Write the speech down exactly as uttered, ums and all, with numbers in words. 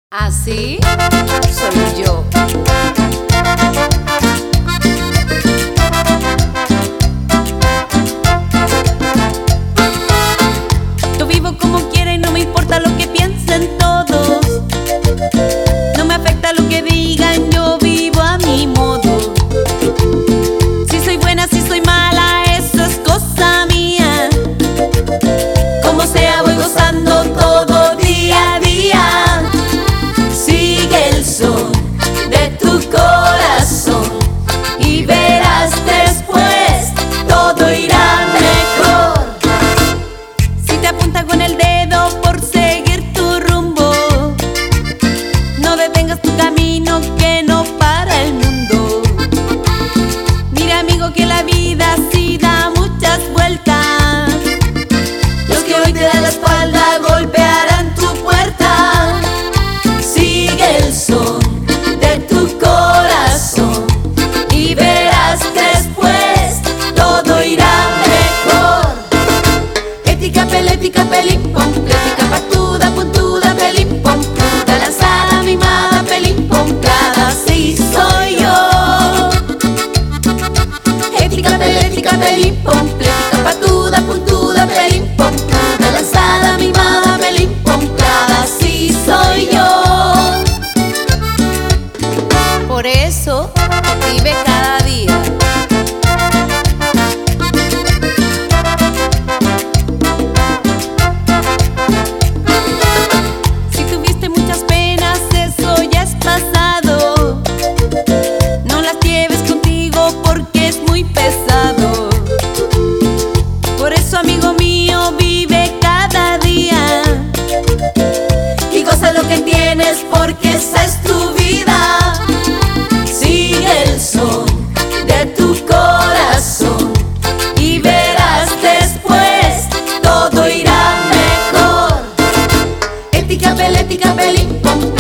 Así soy yo. Yo vivo como quiera y no me importa lo que piensen todos. No me afecta lo que digan, yo vivo a mi modo. Si soy buena, si soy mala, eso es cosa mía. Como sea voy gozando todo día a día. Sigue el son de tu corazón y verás después todo irá mejor. Si te apuntan con el dedo por seguir tu rumbo, no detengas tu camino que no para el mundo. Mira amigo que la vida sí da muchas vueltas. Los que hoy te dan la espalda golpearán tu puerta. Sigue el son de tu corazón y verás después todo irá mejor. Ética, pelética, pelín, pom, plética, patuda, puntuda, pelín, pom, puta, lanzada, mimada, pelín, pom, plada, así soy yo. Ética, pelética, pelín, pom, plética, patuda, puntuda, pelín, pom, puta, lanzada, mimada, pelín, pom, plada, así soy yo. Por eso vive cada día. Si tuviste muchas penas, eso ya es pasado. No las lleves contigo porque es muy pesado. Por eso, amigo mío, vive cada día y goza lo que tienes porque esa es tu vida. Sigue el son de tu corazón y verás después todo irá mejor. Ética, pelética, pelín, pom,